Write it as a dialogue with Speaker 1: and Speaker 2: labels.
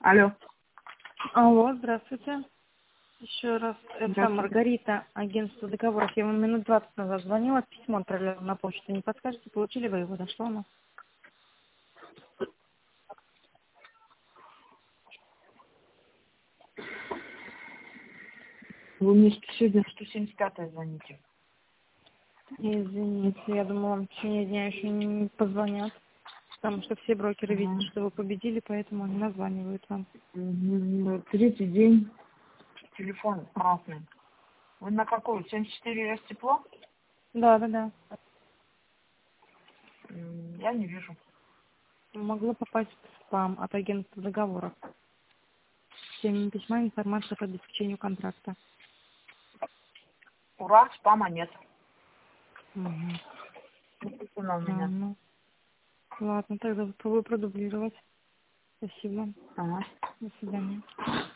Speaker 1: Алло.
Speaker 2: Алло, здравствуйте. Еще раз, это
Speaker 1: Здравствуйте.
Speaker 2: Маргарита, агентство договоров. Я вам минут 20 назад звонила, письмо отправляла на почту. Не подскажете, получили вы его? Дошло оно?
Speaker 1: Вы мне сегодня 175 звоните.
Speaker 2: Извините, я думала, вам в течение дня еще не позвонят. Потому что все брокеры видят,
Speaker 1: Ага.
Speaker 2: что вы победили, поэтому они названивают вам.
Speaker 1: Третий день. Телефон красный. Вы на какой? 74 раз тепло?
Speaker 2: Да.
Speaker 1: Я не вижу.
Speaker 2: Могло попасть в спам от агентства договоров. В теме письма информация по обеспечению контракта.
Speaker 1: Ура, спама нет.
Speaker 2: Угу.
Speaker 1: Написано у меня.
Speaker 2: Странно. Ладно, тогда попробую продублировать. Спасибо.
Speaker 1: Ага.
Speaker 2: До свидания.